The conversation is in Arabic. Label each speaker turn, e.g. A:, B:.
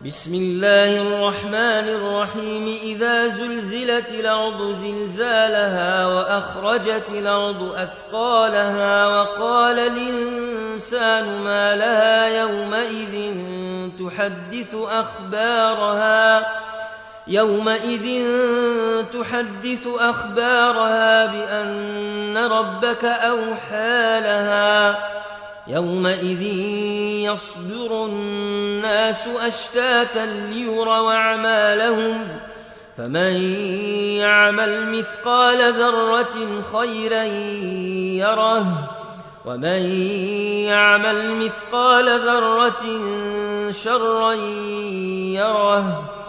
A: بسم الله الرحمن الرحيم إذا زلزلت الأرض زلزالها وأخرجت الأرض أثقالها وقال الإنسان ما لها يومئذ تحدث أخبارها بأن ربك أوحى لها يومئذ يصدر الناس أشتاتا ليروا أعمالهم فمن يعمل مثقال ذرة خيرا يره ومن يعمل مثقال ذرة شرا يره